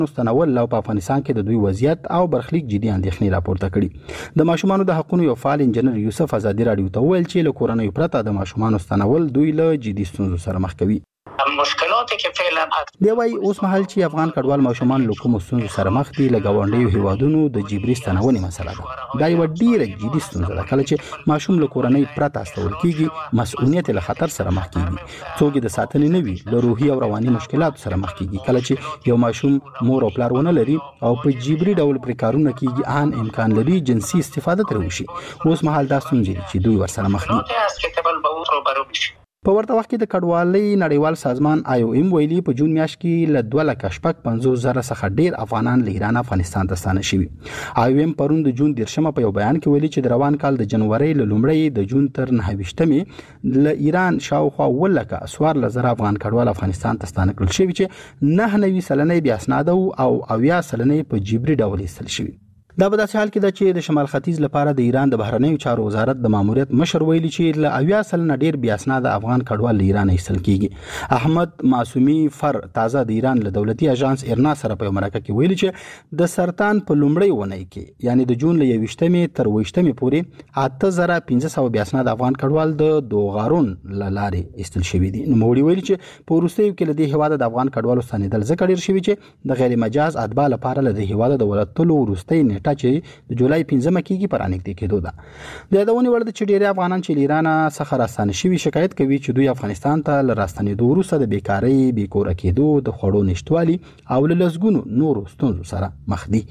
مستنول او په افغانستان کې د دوی وضعیت او برخلیک جدي اندېښنې راپورته کړي. د ماشومانو د حقوقو یو فعال انجنیر یوسف آزادي رادیو ته وویل چې له کورنۍ پرته د ماشومانو ستنول دوی له جدي ستونزو سره مخ کوي. مشکلاتی که فعلا دی وايي اوس مهال چې افغان کډوال ماشومان له کومو ستونزو سره مخ دي، له ګاونډیو هیوادونو د جبري ستنونې مسله ده. دا یوه ډیره جدي ستونزه ده. کله چې ماشوم له کورنۍ پرته استول کیږي، مسؤلیت له خطر سره مخ کیږي. څوک د ساتنې نه وي، له روحي او رواني مشکلاتو سره مخ کیږي. کله چې یو ماشوم مور او پلار ونه لري او په جبري ډول پرې کارونه کیږي، ان امکان لري جنسي استفاده ترې وشي. اوس مهال دا ستونزې چې دوی ورسره مخ دي. په ورته وخت کې د کډوالۍ نړیوال سازمان IOM ویلي په جون میاشت کې له 2,50,000 څخه ډیر افغانان له ایران افغانستان ته ستانه شوي. IOM پرون د جون 10 په یو بیان کې ویلي چې د روان کال د جنوري له لومړۍ د جون تر 29 له ایران شاوخوا 14,000 افغان کډوال افغانستان ته ستانه کړل شوي چې 99% بیا اسناد او 80% په جبري ډول ایستل شوي. دا په داسې حال کې ده چې د شمال ختیځ لپاره د ایران د بهرنیو چارو وزارت د ماموریت مشر ویلي چې له 80% ډیر بیا اسناد افغان کډوال له ایران ایستل کیږي. احمد معصومی فر تازه د ایران له دولتي اژانس ایرنا سره په مرکه کې ویلي چې د سرطان په لومړۍ ونۍ کې یعنی د جون له 21 تر 28 پورې 8500 بیا اسناد افغان کډوال د دوغارون لارې ایستل شوي دي. نو موږ ویلي چې په وروستیو کې له دې هیواده د افغان کډوالو ستنېدل ځکه ډیر شوي چې د غیر مجاز اتباع لپاره له دې هیواده د ولتلو وروستۍ چې د جولای 15 کېږي پر انګته کېدو ده. د یادونې وړ ده چې ډېری افغانان چې ایران څخه راستانه شوي شکایت کوي چې دوی افغانستان ته له راستنېدو وروسته د بیکارۍ، بیکوره کېدو، د خوړو نشتوالي او له لسګونو نورو ستونزو سره مخ دي.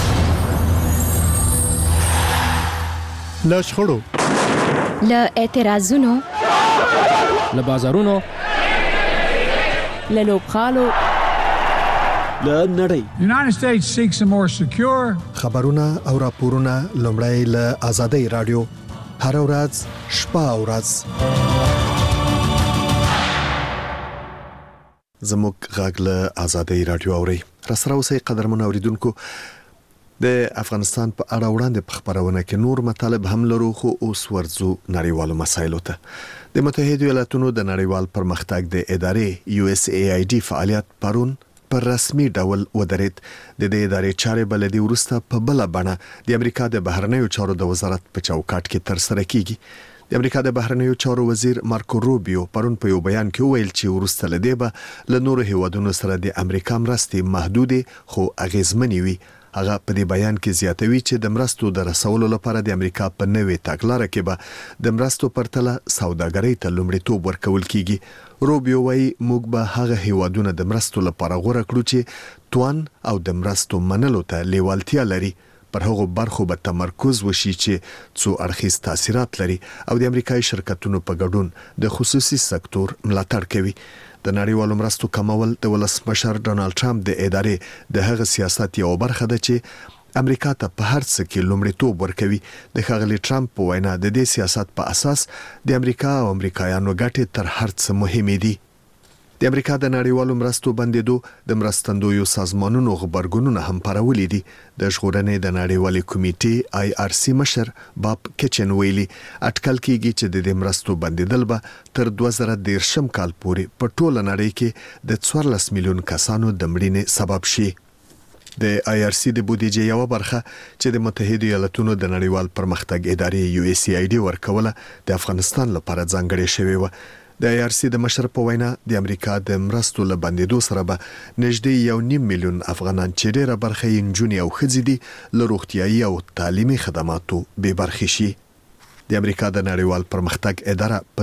له شخړو، له اعتراضونو، له بازارونو، له لوبغالو، له نړۍ. United States seeks a more secure خبرونه او راپورونه لومړی له آزادۍ رادیو هر ورځ شپه او ورځ زموږ غږ له آزادۍ رادیو اوري. راسره اوسئ قدرمن اوریدونکو. د افغانستان په اړه وړاندې په خبرونه کې نور مطالب هم لرو، خو اوس ورځو نړیوالو مسایلو ته. د متحده ایالاتونو د نړیوال پرمختګ د ادارې USAID فعالیت پرون پر رسمي ډول ودرېد. د دې ادارې چارې بلدي ورسته په بل بڼه د امریکا د بهرنیو چارو د وزارت په چوکاټ کې تر سره کیږي. د امریکا د بهرنیو چارو وزیر مارکو روبیو پرون په یو بیان کې ویل چې ورسته لدی به له نورو هیوادونو سره د امریکا مرستې محدودې خو اغیزمنې وي. هغه په دې بیان کې زیاتوي چې د مرستو د رسولو لپاره د امریکا په نوې تګلارې کې به د مرستو پرتله سوداګرۍ ته لومړیتوب ورکول کیږي. روبیو وايي موږ به هغه هیوادونه د مرستو لپاره غوړه کړو چې توان او د مرستو منلو ته لیوالتیا لري. پر هغو برخو به تمرکز وشي چې څو اړخیز تاثیرات لري او د امریکایي شرکتونو په ګډون د خصوصي سکتور ملاتړ کوي. د نړیوالو مرستو کمول د ولسمشر ډونالد ټرمپ د ادارې د هغه سیاست یو برخه ده چې امریکا ته په هر څه کې لومړیتوب ورکوي. د ښاغلي ټرمپ په وینا د دې سیاست په اساس د امریکا او امریکایانو ګټې تر هر څه مهمې دي. د امریکا د نړیوالو مرستو بندېدو د مرستندویو سازمانونو غبرګونونه هم پارولي دي. د ژغورنې د نړیوالې کمیټې IRC مشر باب کچن ویلي اټکل کیږي چې د دې مرستو بندېدل به تر 2013 کال پورې په ټوله نړۍ کې د 14 میلیون کسانو د مړینې سبب شي. د IRC د بودیجې یو برخه چې د متحده ایالاتونو د نړیوال پرمختګ ادارې USAID ورکوله د افغانستان لپاره ځانګړې شوې و. د IRC د مشر په وینا د امریکا د مرستو له بندېدو سره به نږدې 1.5 میلیون افغانان چې ډېره برخه یې نجونې او ښځې دي له روغتیایي او تعلیمي خدماتو بې برخې شي. د امریکا د نړیوال پرمختګ اداره په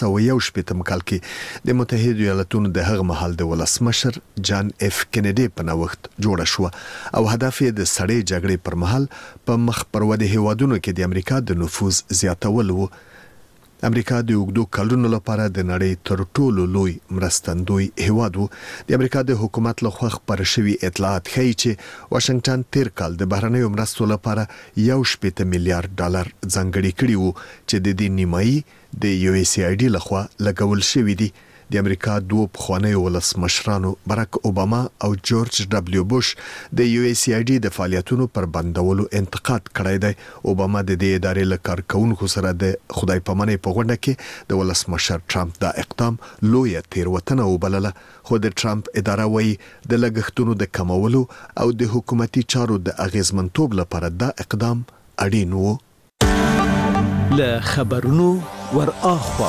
1961 کال کې د متحده ایالاتونو د هغه مهال د ولسمشر جان اف کینیډي په نوښت جوړه شو او هدف یې د سړې جګړې پر مهال په مخ پر ودې هیوادونو کې د امریکا د نفوذ زیاتول و. امریکا د اوږدو کلونو لپاره د نړۍ تر ټولو لوی مرستندوی هیواد و. د امریکا د حکومت لخوا خپاره شوي اطلاعات ښیي چې واشنگټن تیر کال د بهرنیو مرستو لپاره $1.8 میلیارډ ځانګړي کړي وو چې د دې نیمایي د USAID لخوا لګول شوي دي. د امریکا دوه پخوانی ولسمشرانو براک اوباما او جورج دبليو بوش د USAID د فعالیتونو پر بندولو انتقاد کړی دی. اوباما د دې ادارې له کارکونکو سره د خدای پامنۍ په غونډه کې د ولسمشر ټرمپ دا اقدام لوی تیروتنه وبلله، خو د ټرمپ اداره وايي د لګښتونو د کمولو او د حکومتي چارو د اغیزمنتوب لپاره دا اقدام اړین و. له خبرونو ور اخوا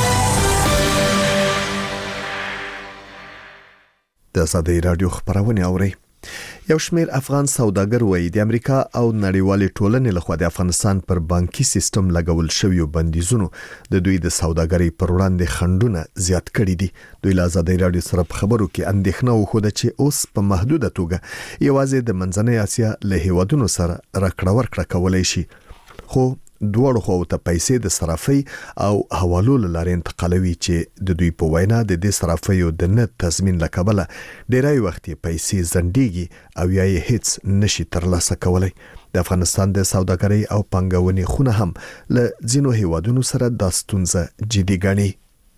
د ازادي رادیو خبرونه اوري. یو شمېر افغان سوداګر وایي د امریکا او نړیوالې ټولنې لخوا د افغانستان پر بانکي سیستم لګول شوی بندیزونو د دوی د سوداګرۍ پر وړاندې خنډونه زیات کړي دي. دوی له ازادي رادیو سره په خبرو کې اندېښنه وښوده چې اوس په محدوده توګه یوازې د منځنۍ اسیا له هیوادونو سره راکړه ورکړه کولای شي، خو دوړو خو ته پیسې د صرافي او حوالو لارې انتقالوي چې د دوی په وینا د دې صرافیو د نه تضمین لکبله ډیری وخت پیسې زندګي او یا هیڅ نشي ترلاسه کولای. د افغانستان د سوداګرۍ او پنګونې خونه هم له ځینو هیوادونو سره د ستونزه جدي ګڼي.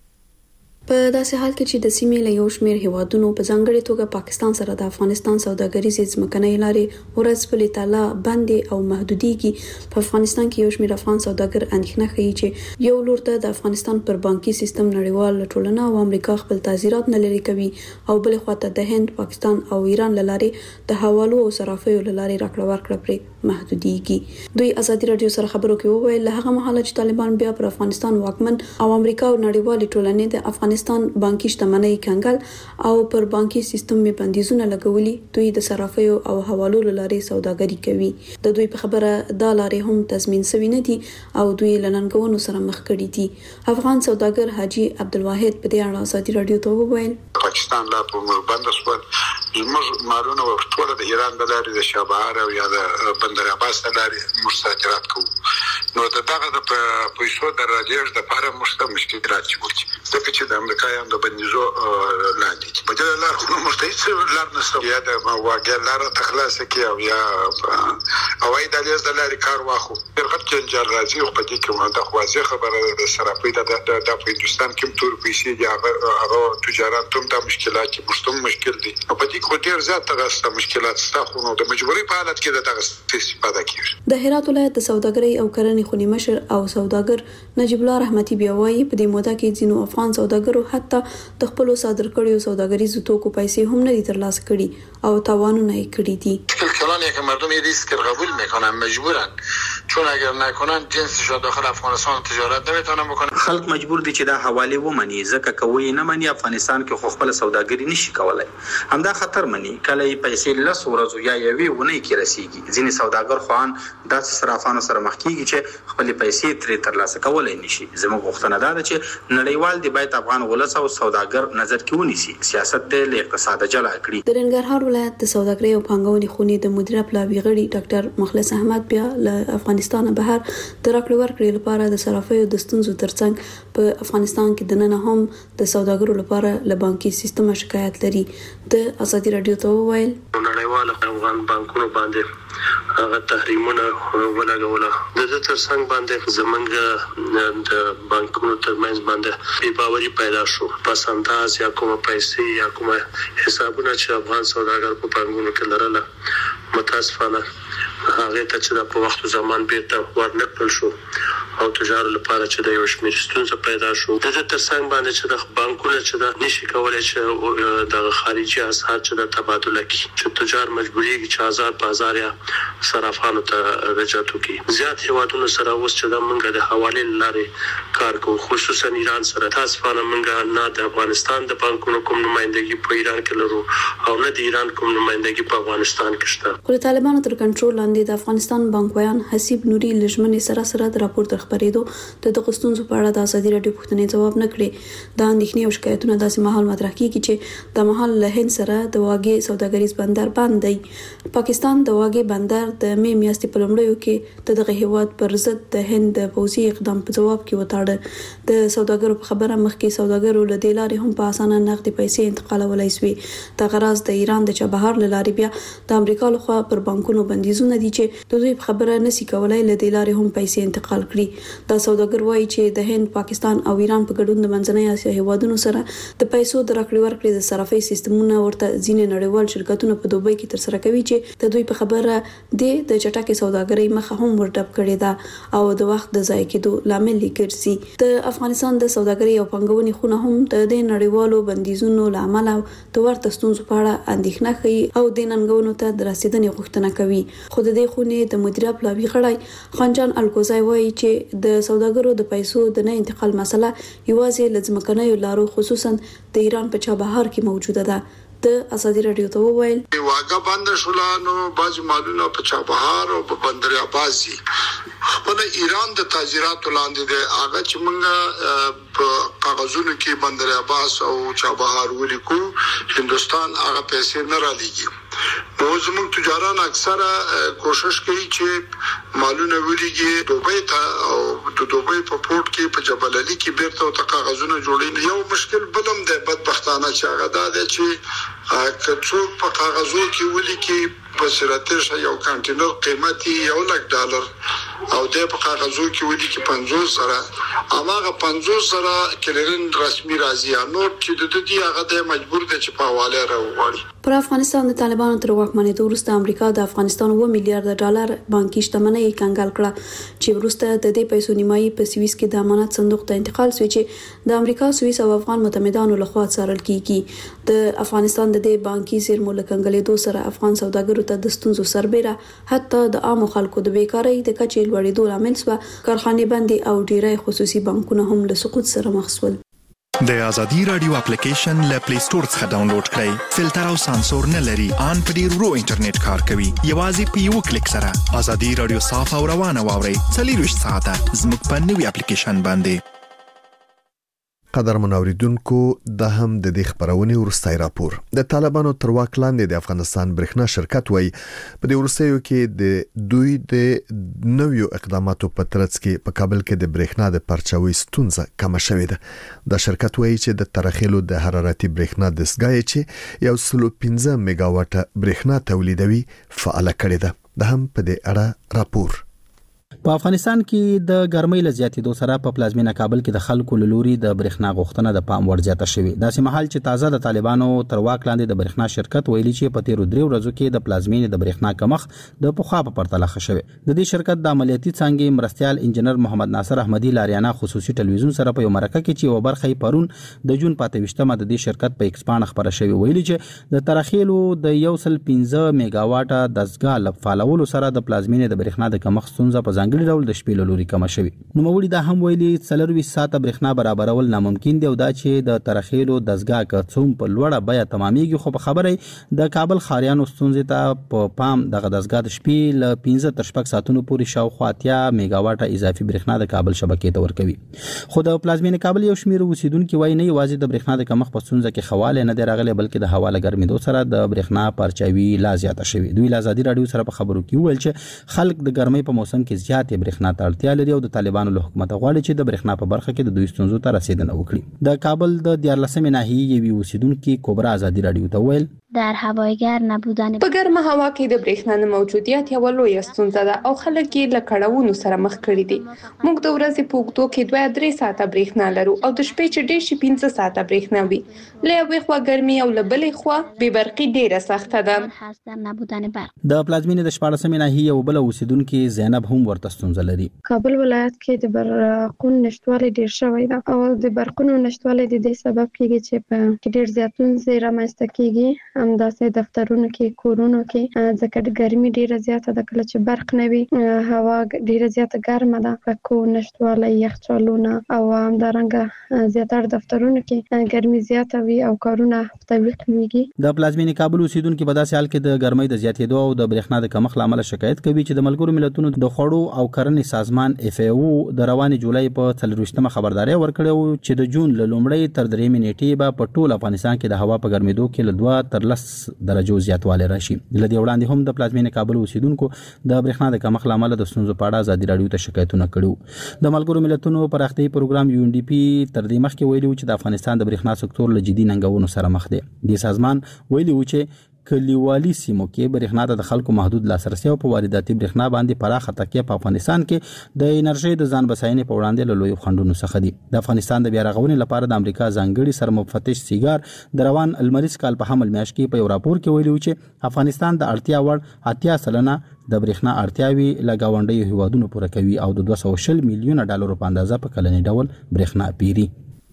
په داسې حال کې چې د سیمې له یو شمېر هیوادونو په ځانګړي توګه پاکستان سره د افغانستان سوداګریزې ځمکنۍ لارې ورځ په لیتاله بندې او محدودېږي، په افغانستان کې یو شمېر افغان سوداګر اندېښنه ښیي چې یو لور ته د افغانستان پر بانکي سیستم نړیوال ټولنه او امریکا خپل تعزیرات نه لري کوي او بل خواته د هند، پاکستان او ایران لارې د حوالو او صرافیو لارې راکړه ورکړه پرې محدودېږي. دوی ازادي رادیو سره خبرو کې وویل له هغه مهاله چې طالبان بیا پر افغانستان واکمن او امریکا او نړیوالې ټولنې د افغانستان بانکي شتمنۍ کنګل او پر بانکي سیستم می بندیزونه لګولي، دوی د صرافیو او حوالو لارې سوداګري کوي. د دوی په خبره دا لارې هم تضمین شوی نه دي او دوی لننګونو سره مخ کړي دي. افغان سوداګر حاجی عبدالواحد په دې اړه ازادي رادیو ته وویل پاکستان لا په بند شو زموږ مالونه ورټول د ایران د لارې د شابهار او یا د بندر عباس د لارې مستاجرات کوو، نو دغه د پیسو د راجعش د لپاره مشکلات جوړ ځکه چې د امریکایانو د بندیزو لاندې په دې لار خو مستعد لار نشته یا د واګه لار تخلاص کی او یا اوای د لیز د لارې کار واخو فرقت جنجال راځي او په دې کې مونږ د خوازه خبره د صرافي د هندستان کې تور پیسې دي هغه تجارت ته د مشکلات کې مشتم مشکل دي په دې کې ډیر زیات تاسو مشکلات ستاسو نو د مجبوري په حالت کې د تاسو استفاده کیږي. د هرات ولایت د سوداګرۍ او کرنې خونی مشر او سوداګر نجیب الله رحمتي بیا وایي په دې موده کې ځینو افغان سوداګرو حتی د خپل صادر کړیو سوداګریزو توکو پیسې هم نه دي ترلاسه کړي او تاوانونه یې کړي دي. کلانی که مردم ریسک قبول میکنن مجبورن چون اگر نکنن جنسشون داخل افغانستان تجارت نمیتونن بکنن. خلک مجبور دي چې دا حواله ومني ځکه کوي نه مني افغانستان کې خو خپل سوداګری نشي کولای. همدا خطر مني کله پیسې لس ورځو یا یوې ونې کې رسیږي. ځینې سوداګر خوان داسې صرافانو سره مخ کیږي چې خپل پیسې ترې ترلاسه کولای نشي. زموږ غوښتنه ده چې نړیوال دی باید افغان ولس او سوداګر نظر کې ونیسي، سیاست د اقتصاد جلا کړي. د ننګرهار ولایت د سوداګرۍ او پنګونې خونې د مدیره پلاوی غړي ډاکټر مخلص احمد بیا له افغانستان بهر د راکړې ورکړې لپاره د صرافیو د ستونزو ترڅنګ په افغانستان کې د نن هم د سوداګرو لپاره له بانکي سیستم شکایت لري. د ازادي رادیو ته وویل نړیوال افغان بانکونو باندې هغه تحریمونه ولګول د دې ترڅنګ باندې زمونږ د بانکونو ترمنځ باندې بې باوري پیدا شو. پس انداز یا کومه پیسې یا کومه حسابونه چې افغان سوداګر په بانکونو کې لرله متاسفانه هغه ته چې په وخت او زمان بیرته ورنکړل شو او تجارت لپاره چې د یو شمېر ستونزې پیدا شو. د دې ترڅنګ باندې چې د بانکونو چې د نشي کولای چې د خارجي اسعار چې د تبادله کی چې تجار مجبوريږي چې آزاد بازار یا صرافانو ته رجعت وکړي. زیات هیوادونو سره اوس چې د منګه د حواله لارې کار کوي، خصوصا ایران سره. تاسو په منګه نه د افغانستان د بانکونو کوم نمائندګي په ایران کې لرو او نه د ایران کوم نمائندګي په افغانستان کې شته. خو طالبانو تر کنټرول لاندې د افغانستان بانکویان حسیب نوري لجمنې سره د راپور تر خبرېدو د دغه ستونزو په اړه د ازادي رادیو پوښتنې ځواب نه کړي. دا اندېښنې او شکایتونه داسې مهال مطرح کیږي چې د مهال له هند سره د واګې سوداګریز بندر بند دی. پاکستان د واګې بندر د می میاشتې په لومړیو کې دغه هیواد پر ضد د هند د پوځي اقدام په جواب کې وتاړه. د سوداګرو په خبره مخکې سوداګرو له دې لارې هم په اسانه نقدي پیسې انتقالولای شوې. د غرض د ایران د چابهار لارې بیا د امریکا لخوا پر بانکونو بندیزونه دي چې د دوی خبره نسی کولای له دې لارې هم پیسې انتقال کړي. دا سوداګر وایي چې د هند، پاکستان او ایران په ګډون د منځنۍ اسیا هیوادونو سره د پیسو د راکړې ورکړې د صرافۍ سیستمونه ورته ځینې نړیوال شرکتونه په دوبۍ کې تر سره کوي چې د دوی په خبره د چټکې سوداګرۍ مخه هم ورډب کړې ده او د وخت د ضایع کېدو لامل ګرځي. د افغانستان د سوداګرۍ او پنګونې خونه هم د نړیوالو بندیزونو لامل د ورته ستونزو په اړه اندېښنه کوي او د ننګونو ته د رسیدنې غوښتنه کوي. خو د دې خونې د مدیریت پلاوي غړی خانجان الکوزای وایي چې د سوداګرو د پیسو د نه انتقال مسله یوازې لزمکنیو لارو خصوصا د ایران په چابهار کې موجوده ده. د ازادي رادیو ته وویل واګه بند شولانو باج مالونه په چابهار او په بندر عباس خپل ایران د تاجراتو لاندې د هغه چې موږ په کاغذونو کې بندر عباس او چابهار ولیکو هندستان هغه پیسې نه را لېږي. نو زموږ تجاران اکثره کوشش کوي چې مالونه ولېږي دوبۍ ته او د دوبۍ په پورت کې په جبل علي کې بیرته او کاغذونه جوړي. یو مشکل بلم دی بدبختانه چې هغه دا دی چې کڅوک په کاغذو کې ولیکي په سرته یو کانټینر قیمتي $1,00,000 او د په کاغذو کې ولیکي 50 سره اماغه 50 سره کلرین رسمي راځي نو چې د دې هغه د مجبور دي چې په حواله راوړي. پر افغانستان د طالبانو تر واکمنۍ وروسته امریکا د افغانستان $1,000,000,000 بانکي شتمنۍ کنګال کړه چې وروسته د دې پیسو نیمایي په سویس کې د امانت صندوق ته انتقال شوی چې د امریکا، سویس او افغان متحدانو لخوا څارل کیږي. د افغانستان د دې بانکي زیرمو لکنګلېدو سره افغان سوداګرو ته د ستونزو سربېره حتی د عامو خلکو د بیکارۍ د کچې لوړېدو لامل شو. کارخانې بندي او ډیری خصوصي بانکونه هم له سقوط سره مخ شول. د ازادي رادیو اپلیکیشن له پلی سٹور څخه ډاونلوډ کړئ. فلټر او سانسور نه لري. ان په ډیر ورو انټرنیټ کار کوي. یوازې په یو کلیک سره ازادي رادیو صاف او روانه واورئ. 24 ساعته زموږ په نوي اپلیکیشن باندې. قدر منوریدونکو د هم د دې خبرونه ورستای راپور. د طالبانو تر واک لاندې د افغانستان برېښنا شرکت وای په دې ورستیو کې د دوی د نویو اقداماتو په ترڅ کې په کابل کې د برېښنا د پرچاوي ستونزه کم شوې ده. د شرکت وای چې د ترخیلو د حرارتي برېښنا دستګاه چې 115 میگاواټه برېښنا تولیدوي فعال کړي ده. د هم په دې اړه راپور. په افغانستان کې د ګرمۍ له زیاتېدو سره په پلازمینه کابل کې د خلکو لوري د برېښنا غوښتنه د پام وړ زیاته شوې. داسې مهال چې تازه د طالبانو تر واک لاندې د برېښنا شرکت ویلي چې په تیرو 3 ورځو کې د پلازمینې د برېښنا کمښت د پخوا په پرتله ښه شوی. د دې شرکت د عملیاتي څانګې مرستيال انجنیر محمد ناصر احمدي لاریانا خصوصي ټلویزیون سره په یو مرکه کې چې یو برخه پرون د جون 28مه د دې شرکت په ایکسپان خبره شوی ویلي چې د ترخیلو د 115 میگاواټه دستګاه لفعالولو سره د پلازمینې د برېښنا د کمښت ستونزه په ځانګړي ډول د شپې لوري کم شوی. نو مولوی دا هم ویلي 24 ساعته برېښنا برابرول ناممکن دی او دا چې د ترخیلو دستګاه کڅوم په لوړه بیا تمامېږي. خو په خبره د کابل خاریانو ستونزې ته په پام دغه دستګاه د شپې ل 15 تر 6 ساعتونو پورې شاوخوا 80 میگاواټه اضافي برېښنا د کابل شبکې ته ورکوي. خو د پلازمینې کابل یو شمېر اوسیدونکو وایي نه یوازې د برېښنا د کمښت په ستونزه کې خواله نه دی راغلی بلکې د هوا له ګرمېدو سره د برېښنا پرچاوي لا زیاته شوی. دوی له ازادي رادیو سره په خبرو کې ویل چې خلک د ګرمۍ په موسم کې زیاتې برېښنا ته اړتیا لري او د طالبانو له حکومت غواړي چې د برېښنا په برخه کې د دوی ستونزو ته رسیدنه وکړي. د کابل د 14مې ناحیې یوې اوسیدونکو کبرا ازادي رادیو ته ویل در هوایګر نبودن په ګرمه هوا کې د برېښنا نه موجودیت یو لوی ستونزه ده او خلک یې له کړهونو سره مخ کړي دي. موږ د ورځې په اوږدو کې 2-3 ساعته برېښنا لرو او د شپې چې ډېر شي 15 ساعته برېښنا وي. له یوې خوا ګرمي او له بلې خوا بې برقي ډېره سخته ده. د پلازمینې د 14مې ناحیې یو بل اوسیدونکو زینب هم ورته ستونزه لري. کابل ولایت کې د برقونو نشټوالی ډېر شوی ده او د برقونو نشټوالی د دې سبب کېږي چې په ډېر زیاتون رامنځته کېږي. همداسې دفترونو کې کورونو کې ځکه د ګرمي ډیره زیاته ده کله چې برق نه وي هوا ډیره زیاته ګرمه ده پکو نشټوالی یخچالونه او همدارنګه زیاتره دفترونو کې ګرمي زیاته وي او کارونه تعویق کیږي. د پلازمینې کابل اوسیدونکو په داسې حال کې د ګرمۍ د زیاتېدو او د برېښنا د کمښت لامل شکایت کوي چې د ملګرو ملتونو د خوړو او کرنې سازمان FAO د رواني جولای په 24مه خبرداري ورکړه چې د جون له لومړۍ تر 3 نیټې به په ټول افغانستان کې د هوا په ګرمېدو کې له 2 تر 10 درجو زیاتوالی راشي. لدې وړاندې هم د پلازمینې کابل اوسیدونکو د برېښنا د کمښت لامل د ستونزو په اړه ازادي رادیو ته شکایتونه کړي. د ملګرو ملتونو پراختیایي پروګرام UNDP تر دې مخکې ویلي و چې د افغانستان د برېښنا سکتور له جدي ننګونو سره مخ دی. د سازمان ویلي و چې کلیوالي سیمو کې برېښنا ته د خلکو محدود لاسرسي او په وارداتي برېښنا باندې پراخه تکیه په افغانستان کې د انرژي د ځان بساینې په وړاندې له لویو خنډونو څخه دي. د افغانستان د بیا رغونې لپاره د امریکا ځانګړي سرمفتش سیګار د روان المریز کال په حمل میاشت کې په یو راپور کې ویلي چې افغانستان د اړتیا وړ 80% د برېښنا اړتیاوي له ګاونډیو هیوادونو پوره کوي او د 240 میلیونه ډالرو په اندازه په کلنی ډول برېښنا پیري.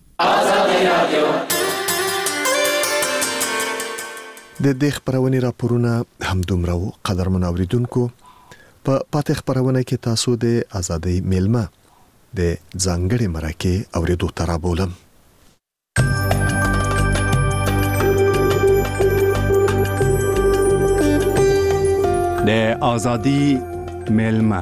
د دې خبرونې راپورونه هم دومره وو. قدرمن اوریدونکو، په پاتې خبرونه کې تاسو د ازادۍ میلمه د ځانګړي مرکه اوریدو ته رابولم. د ازادۍ میلمه.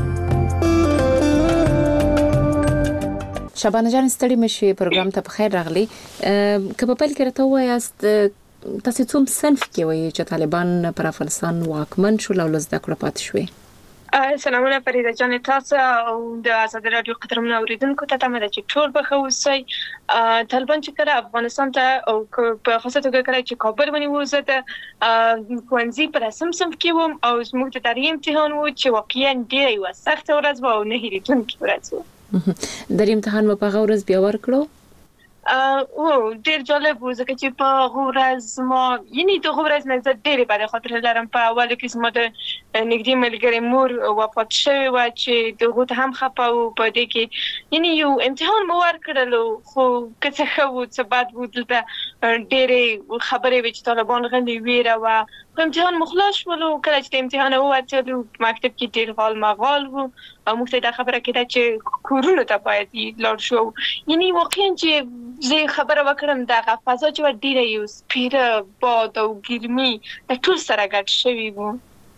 شبانه جان ستړي مشي پروګرام ته بخیر راغلی. که په پیل کې راته وایاست تاسو څوم صنف کې وایي چې طالبان پر افغانستان واکمن شول او لزده کړه پات شوي؟ سلامونه فریده جان، تاسو او د آزاد رادیو قدرمن اوریدونکو ته تمه ده چې ټول به ښه اوسئ. طالبان چې کله افغانستان ته او په خاصه توګه کله چې کابل ونیو، زه د ښوونځي په 8م صنف کې وم او زموږ د تاریخ امتحان و چې واقعا ډېره یوه سخته ورځ وه او نه هېرېدونکې ورځ وه. د امتحان مو په هغه ورځ بیا ورکړو؟ ډېر جالب و ځکه چې په هغه ورځ ما د هغه ورځ نه زه ډېرې بدې خاطرې لرم. په اولو کې زما د نږدې ملګرې مور وفات شوې وه چې د هغو ته هم خفه وو. په دې کې یو امتحان مو ورکړلو، خو که څه ښه وو څه بد وو، دلته ډېرې خبرې وې چې طالبان غلي ویره وه. خو امتحان مو خلاص شولو. کله چې د امتحان ووتلو په مکتب کې ډېر غال مغال وو او موږ ته دا خبره کېده چې کورونو ته باید لاړ شو. واقعا چې زه خبره وکړم دغه فضا چې ډېره یو سپیره باد او ګرمي د ټول سره ګډ شوي وو.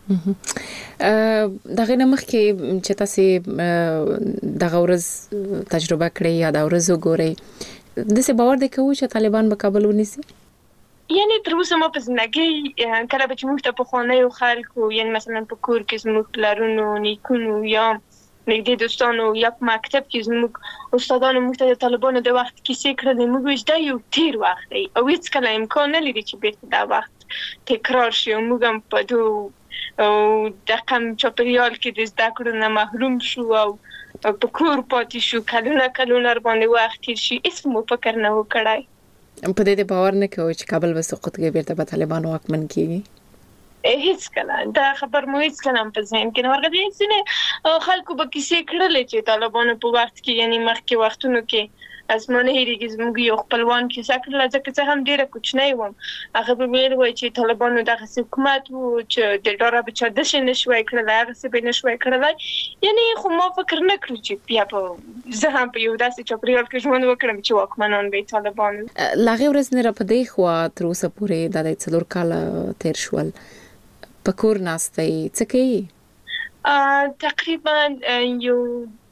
دغه نه مخکې چې تاسو دغه ورځ تجربه کړئ یا دا ورځ وګورئ، داسې باور دی کوو چې طالبان به کابل ونیسي؟ تر اوسه ما په زندګۍ کله به چې موږ ته پخوانیو خلکو مثلا په کور کې زموږ پلرونو نیکونو یا نږدې دوستانو یا په مکتب کې زموږ استادانو موږ ته د طالبانو د وخت کیسې کړلې، موږ وایو دا یو تیر وخت دی او هېڅکله امکان نه لري چې بیرته دا وخت تکرار شي. او موږ هم په دغه چاپېریال کې د زده کړو نه محروم شو او په کور پاتې شو. کلونه باندې وخت تیر شي، هېڅ مو فکر نه و کړی. په دې باور نه کوئ چې کابل به سقوط کوي، بیرته به طالبان واکمن کیږي؟ هېڅکله دا خبر مو هېڅکله هم په ذهن کې نه ورغلی. ځینې خلکو به کیسې کړلې چې طالبانو په وخت کې مخکې وختونو کې زما نه هېرېږي زموږ یو خپلوان کیسه کړله، ځکه زه هم ډېره کوچنۍ وم. هغه به ویل وایي چې طالبانو دغسې حکومت و چې د ډاره به چا داسې نه شوی کړلی، هغسې به یې نه شوی کړلی. خو ما فکر نه کړو چې بیا به زه هم په یو داسې چاپېریال کې ژوند وکړم چې واکمنان به یې طالبان وي. له هغې ورځې نه را په دې خوا تر اوسه پورې دا د 4 کاله تېر شول، په کور ناستئ، څه کوي؟ تقریبا یو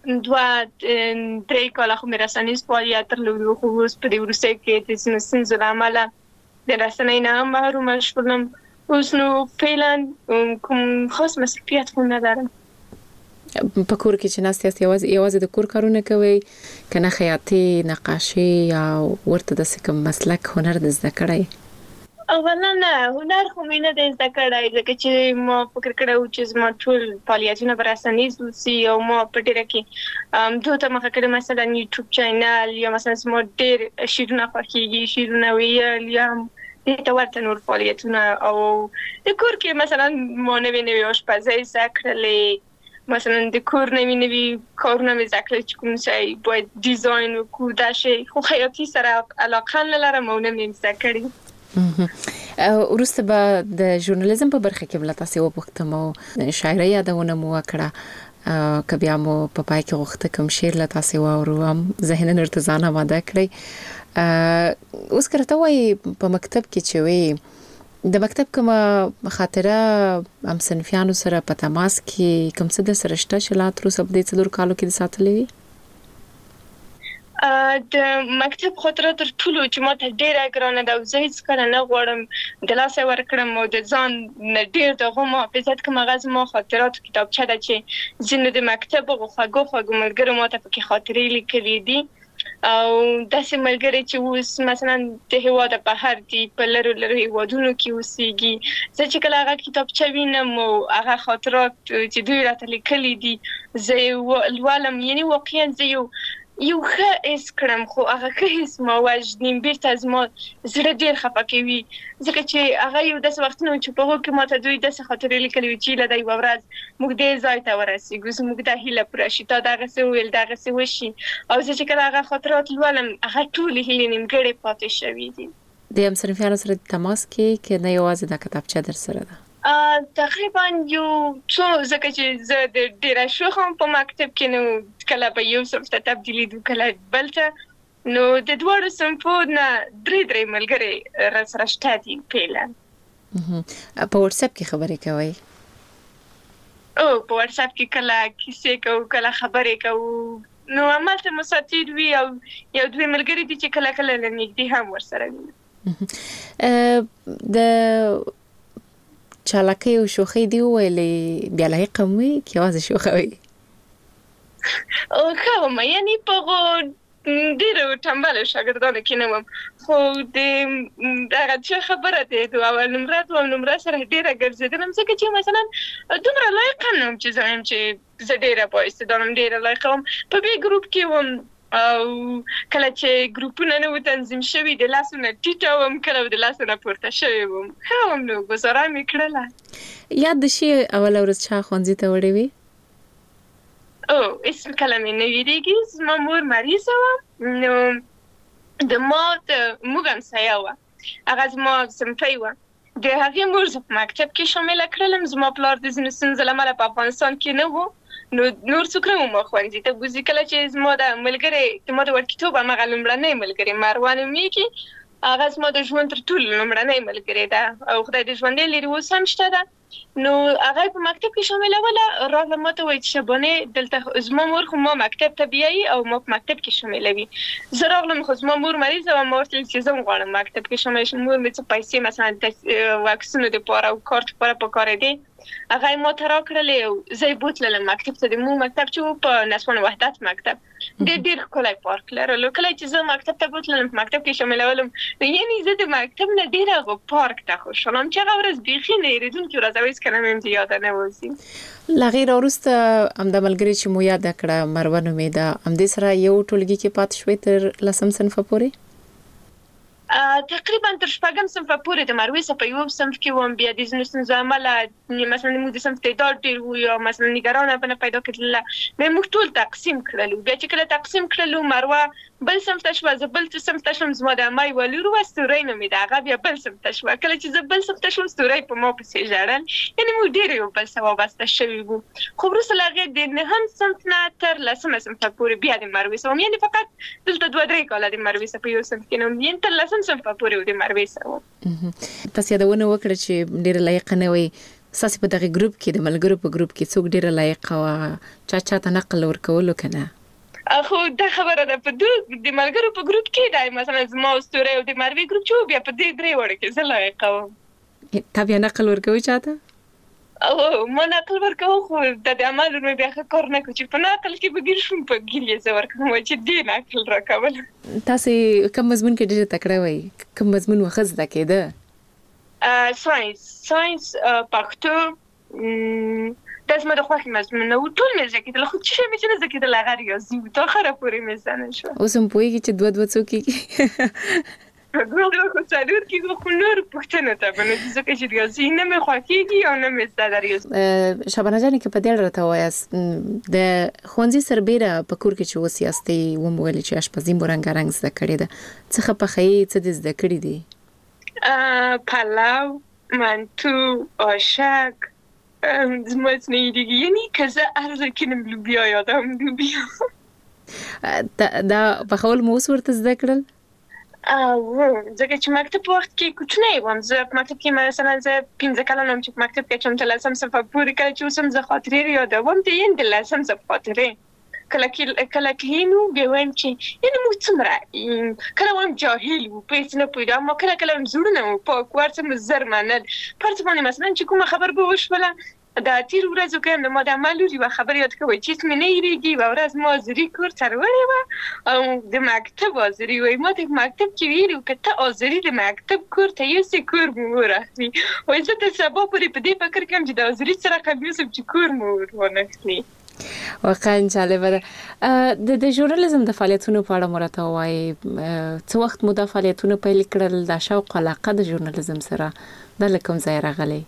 2-3 کاله خو مې رسنیز فعالیت درلودو، خو اوس په دې وروستیو کې د ځینو ستونزو له امله د رسنۍ نه هم محرومه شولم. اوس نو فعلا کوم خاص مسؤلیت خو نه لرم. په کور کې چې ناست یاست یوازې د کور کارونه کوئ که نه خیاطي، نقاشي یا ورته داسې کوم مسلک هنر د زده کړی؟ اولا نه، هنر خو مې نه دی زده کړی، ځکه چې ما فکر کړی و چې زما ټول فعالیتونه به رسنیز وسي او ما په ډېره کې دو ته مخه کړې، مثلا یوټیوب چینل یا مثلا زما ډېر شعرونه خوښېږي، شعرونه ویل یا دې ته ورته نور فعالیتونه. او د کور کې مثلا ما نوې آشپزۍ زده کړلې، مثلا د کور نوي کارونه مې زده کړل چې کوم ځای باید ډیزاین وکړو دا شی، خو خیاطي سره علاقه نه لرم او نه مې زده کړې. وروسته به د ژورنالیزم په برخه کې بله تاسې وپوښتم او شاعرۍ یادونه مو وکړه، که بیا مو په پای کې غوښته کوم شعر له تاسې واورو هم ذهناً ورته ځان اماده کړئ. اوس که راته وایي په مکتب کې چې وایي د مکتب کومه خاطره هم صنفیانو سره په تماس کې کوم څه در سره شته چې لا تر اوسه په دې 4 کالو کې د ساتلې وي؟ د مکتب خاطره تر ټولو چې ما ته ډېره ګرانه ده او زه هېڅکله نه غواړم د لاسه ورکړم او د ځان نه ډېر د هغو محافظت کوم. هغه زما خاطراتو کتابچه ده چې ځینو د مکتب هغو خوږو ملګرو ما ته پکې خاطرې لیکلې دي. او داسې ملګری چې اوس مثلا د هیواد بهر دي په لرو هیوادونو کې اوسېږي زه چې کله هغه کتابچه وینم او هغه خاطرات چې دوی راته لیکلي دي زه یې لولم یعنی واقعا زه یو ښه حس کړم خو هغه ښه حس ما وژني بیرته زما زړه ډېر خفه کوي ځکه چې هغه یو داسې وختونه چې په هغو کې ماته دوی داسې خاطرې لیکلي وي چې له یوه ورځ موږ دې ځای ته ورسېږو زموږ دا هیله پوره شي تا دغسې وویل دغسې وشي او زه چې کله هغه خاطرات لولم هغه ټولې هیلې نیمګړې پاتې شوي دي د همصنفیانو سره تماس کې که نه یوازې دا کتابچه در سره ده تقریبا یو څو ځکه چې زه د ډېره شوخم په مکتب کې نو کله به یو صنف ته تبدیلېدو کله بل ته نو د دواړو صنفو نه درې ملګري راسره شته دي فعلا په واتساپ کې خبرې کوئ په واتساپ کې کله کیسې کوو کله خبرې کوو نو همالته مساتیر وي او یو دوی ملګري دي چې کله کله له نږدې هم ورسره وي د چالاکۍ او شوخۍ دی ویلې بیا لایق هم وي که یوازې شوخه وي ښه وم یعنې په هغو ډېرو ټمبلو شاګردانو کې نه وم خو د هغه څه خبره دی د اول نمره دوم نمره سره ډېره ګرځېدلم ځکه چې مثلا دومره لایقه نه وم چې زه وایم چې زه ډېره بااستعداده وم ډېره لایقه وم په بې ګروپ کې وم او کله چې ګروپونه نه وو تنظیم شوي د لاسو نه ټیټه وم کله د لاسو نه پورته شوې وم ښه وم نو ګزاره مې کړله یاد د شي اوله ورځ چا ښوونځي ته وړې وي اسم کله مې نه یېرېږي زما مور مریضه وه نو د ما موږ همسایه وه هغه زما صنفۍ وه د هغې مور زه په مکتب کې شامله کړلم زما پلار د ځینو ستونزو له امله په افغانستان کې نه و نو نور څوک نه وم ښوونځي ته بوځي کله چې زما د ملګرې د ما د وړکتوب همغه لومړنۍ ملګرې مروه نومېږي هغه زما د ژوند تر ټولو لومړنۍ ملګرې ده او خدای دې ژوندۍ لري اوس هم شته ده نو هغه په مکتب کې شاملوله راغله ما ته وایي چې شبانې دلته زما مور خو ما مکتب ته بیایي او ما په مکتب کې شاملوي زه راغلم خو زما مور مریضه وه ما ورته ویل چې زه هم غواړم مکتب کې شامله شم مور مې څه پیسې مثلا د واکسینو دپاره او کارت لپاره پکارېدې هغه یې ما ته راکړلې او زه یې بوتللم مکتب ته د مو مکتب چې و په نسوان وحدت مکتب ډېر ښکلی پارک لرلو کله چې زه مکتب ته بوتللم په مکتب کې شاملولم نو یعنې زه د مکتب نه ډېر هغه پارک ته خوشحاله وم چې هغه ورځ بیخي نه هېرېدونکې ورځ او هېڅکله مې هم د یاده نه وځي له هغې راوروسته همدا ملګرې چې مو یاده کړه مروه نومېده همدې سره یو ټولګي کې پاتې شوې تر 10 صنفه پورې تقریبا تر 6 صنفه پورې د مروې څخه په یو صنف کې وم بیا د ځینو ستونزو امله مثلا موږ د صنف تعداد ډېر وو یا مثلا نګرانه به نه پیدا کېدله بیا موږ ټول تقسیم کړلو بیا چې کله تقسیم کړلو مروه بل صنف ته شوه زه بل صنف ته شوم زما د اما یوه لور وه ستورۍ نومېده هغه بیا بل صنف ته شوه کله چې زه بل صنف ته شوم ستورۍ په ما پسې ژړل یعنې موږ ډېر یو بل سره وابسته شوي وو خو وروسته له هغې د 9 صنف نه تر 10 صنفه پورې بیا د مروې سره وم یعنې فقط دلته 2-3 کاله د مروې سره په یو صنف کې نه وم یعنې تر 10 صنفه پورې و د مروې سره وم تاسو یادونه وکړه چې ډېره لایقه نه وئ ستاسې په دغې ګروپ کې د ملګرو په ګروپ کې څوک ډېره لایقه وه چا ته نقل ورکولو که نه خو دا خبره ده په د ملګرو په ګروپ کې دی مثلا زما او ستورۍ او د مروې ګروپ چې و بیا په دې 3 وړو کې زه لایقه وم تا بیا نقل ورکوي چا ته ما نقل ورکوم خو د عمل مې بیا ښه کار نه کوي چې په نقل کې به ګیر شوم په ګیر یې زه ورکوم چې دې نقل راکول تاسې کوم مضمون کې ډېره تکړه وئ کوم مضمون مو ښه زده کېده ساینس پښتو دا زما د خوښې مضمون و ټول مې زده کېدل خو څه شی مې چې نه زده کېدل هغه ریاضي و تر اخره پورې مې زده نه شوه اوس هم پوهېږي چې 2 څو کېږي دوه خو څلور کېږي خو نور پوښتنو ته به نه ځکه چې ریاضي نه مې خوښېږي او نه مې زده ده ریاضي شبانه جانې که په دې اړه راته ووایاست د ښوونځي سربیره په کور کې چې اوس یاستئ ومو ویلې چې اشپزي مو رنګارنګ زده کړې ده څه ښه پخوئ څه دې زده کړي دي پلو منتو آشک زما څه نه یېرېږي یعنې که زه هر ځای کینم لوبیا یادوم لوبیا دا پخول مو اوس ورته زده کړل ځکه چې مکتب په وخت کې کوچنی وم زه په مکتب کې مثلا زه 15 کلن وم چې په مکتب کې چم تر 10 صنفه پورې کله چې اوس هم زه خاطرې یادوم د یعنې د 10 صنف خاطرې کله کینو بیا وایم چې یعنې موږ څومره کله وایم جاهل وو په هېڅ نه پوهېدو اما کله وایم زړونه مو پاک وو هر څه مو زر منل په هر څه باندې مثلا چې کومه خبر به وشوله دا تیر ورځو کې د ماده لوري و خبر یاد کوي چې مې نه یریږي و ورځ ما زری کور ترولې و او د مکتب ازری وای ما د مکتب کې ویلو کته ازری د مکتب کور ته یې سې کور مو راځي وای زه ته سبا پرې په دې فکر کوم چې د ازری سره کوم چې کور مو ورنخلی واقعا جالبه ده د ژورنالیزم د فعالیتونو په اړه مرته وایي څو وخت مو د فعالیتونو پیل کړل د شوق علاقه د ژورنالیزم سره د لکم ځای راغلی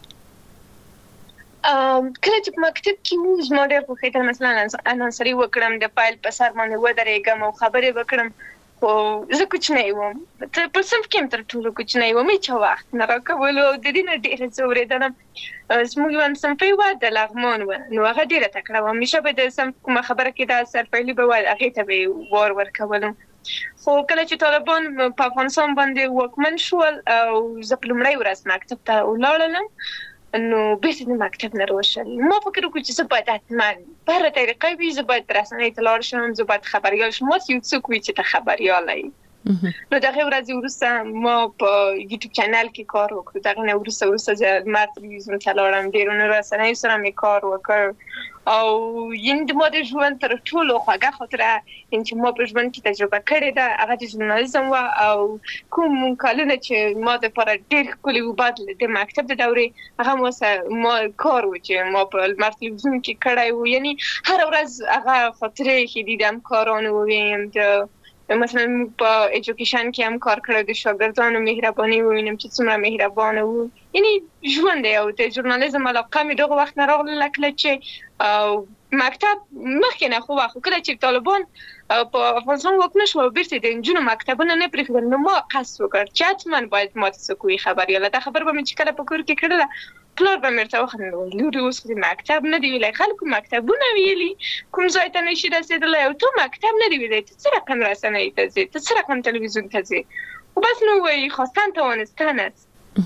کله چې مکتب کې مو زما ډېر خوښېدل مثلا انانسري وکړم د فایل په سر باندې ودرېږم او خبرې وکړم خو زه کوچنی وم ته په صنف کې تر ټولو کوچنی وم هیڅ وخت نه راکولو د دې نه ډېره څه اورېدلم زموږ یو صنفي و د لغمان و نو هغه ډېره تکړه وه همیشه به د صنف کومه خبره کې دا سرپیلي به وایي هغې ته به وار ورکولم خو کله چې طالبان په افغانستان باندې واکمن شول او زه په لومړۍ ورځ مکتب ته ولاړلم نو بیرته د مکتب نه راوشل ما فکر وکړ چې زه باید حتما په هره طریقه وي زه باید رسنۍ ته لاړ شم زه باید خبریال شم ماته یو څوک وي چې ته خبریال یې نو دغه ورځ وروسته ما په یوټیوب چینل کې کار وکړ دغه نه وروسته زه لمر تلویزیون ته لاړم ډېرو رسنیو سره مې کار وکړ او یعنې د ما د ژوند تر ټولو خوږه خاطره چې ما په ژوند کې تجربه کړې ده هغه د ژورنالیزم وه او کوم کلونه چې ما دپاره ډېر ښکلي و بعد د مکتب د دورې هغه ما کار و چې ما په لمر تلویزیون کې کړی و یعنې هره ورځ هغه خاطرې چې دیدم کارانو وویم مثلا په ایجوکیشن کې هم کار کړی د شاګردانو مهرباني ووینم چې څومره مهربانه وو یعنې ژوند دی او د ژورنالیزم علاقه مې دغه وخت نه راغله کله چې مکتب مخکې نه خو کله چې طالبان په افغانستان واکمن شو بیرته د نجونو مکتبونه نه پرېښودل نو ما قصد وکړ چې حتما باید ما ته څوک وي خبریاله دا خبر به مې چې کله په کور کې کړله پلار به مې ورته وخندل لورې اوس خو مکتب نه دی ویلی خلکو مکتبونه ویلي کوم ځای ته نشي رسېدلی او تو مکتب نه دی ویلی ته څه رقم رسنۍ ته ځې ته څه رقم تلویزیون ته ځې خو بس نو وایي خواستن توانستن است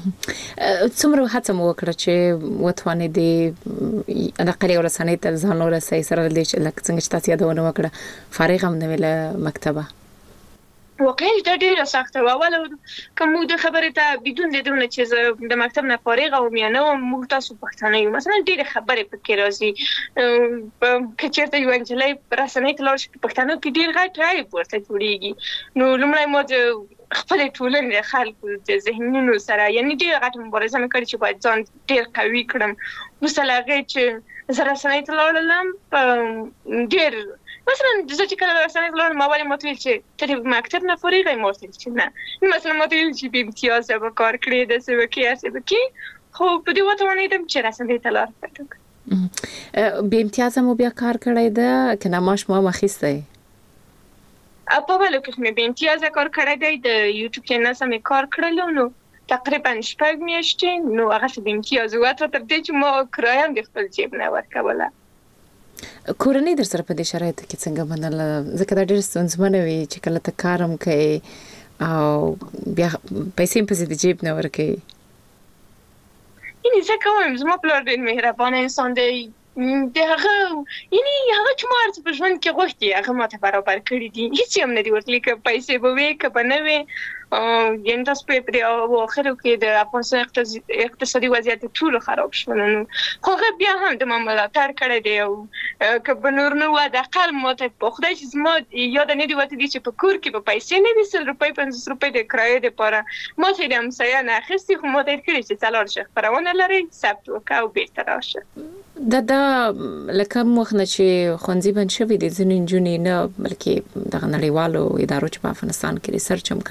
څومره هڅه مو وکړه چې وتوانېدې دقیقې رسنۍ ته ځان ورسوئ سره له دې چې لکه څنګه چې تاسو یادونه وکړه فارغ هم نه وې له مکتبه واقعا دا ډېره سخته وه اول که موږ د خبرې ته بدون د درونه چې زه د مکتب نه فارغه وم یا نه وم موږ تاسو پښتانه یو مثلا ډېرې خبرې پکې راځي که چېرته یوه نجلۍ رسنۍ ته لاړ شي په پښتنو کې ډېر غټ عیب ورته جوړېږي نو لومړی ما د خپلې ټولنې د خلکو د ذهنونو سره یعنې ډېره غټه مبارزه مې کړې چې باید ځان ډېر قوي کړم وروسته له هغې چې زه رسنۍ ته لاړلم ډېر مثلا زه چې کله رسنۍ ته لاړم اول یې ما ته ویل چې ته د مکتب نه فارغه یې ما ورته ویل چې نه مثلا ما ته ویل چې بې امتیازه به کار کړې داسې به کړې هسې به کړې خو په دې وتوانېدم چې رسنۍ ته لار پیدا کړم بې امتیازه مو بیا کار کړی ده که نه معاش مو هم اخیستی په اولو کې خو مې بې امتیازه کار کړی دی د یوټیوب چینل سره مې کار کړلو نو تقریبا 6 میاشتې نو هغسې بې امتیازه وه تر دې چې ما کرایه هم د خپل جیب نه ورکوله کورنۍ در سره په دې شرایطو کې څنګه منله ځکه دا ډېر ستونزمنه وي چې کله ته کار هم کوې او بیا پیسې هم پسې د جیب نه ورکوې یعنې زه کوم زما پلار ډېر مهربانه انسان دی د هغه یعنې هغه چې ما هر څه په ژوند کې غوښتي هغه ما ته برابر کړي دي هېڅ یې هم نه دي ورکړي که پیسې به وې که به نه وې یعنې تاسو په اواخرو کې د افغانستان اقتصادي وضعیت ټولو خراب شول نو خو هغه بیا هم د ما ملاتړ کړی دی او که به نور نه وه د اقل ما ته په خدای چې زما یاده نه دي وتلي چې په کور کې به پیسې نه وي 100 روپۍ 50 روپۍ د کرایې دپاره ما ته یې د همسایه نه اخیستي خو ما ته یې کړي چې ته لاړ شه خپرونه لرئ ثبت وکړه او بېرته راشه دا لکه وخت نه چې ښوونځي بند شوي دي ځینې نجونې نه بلکې دغه نړیوالو ادارو چې په افغانستان کې ریسرچ هم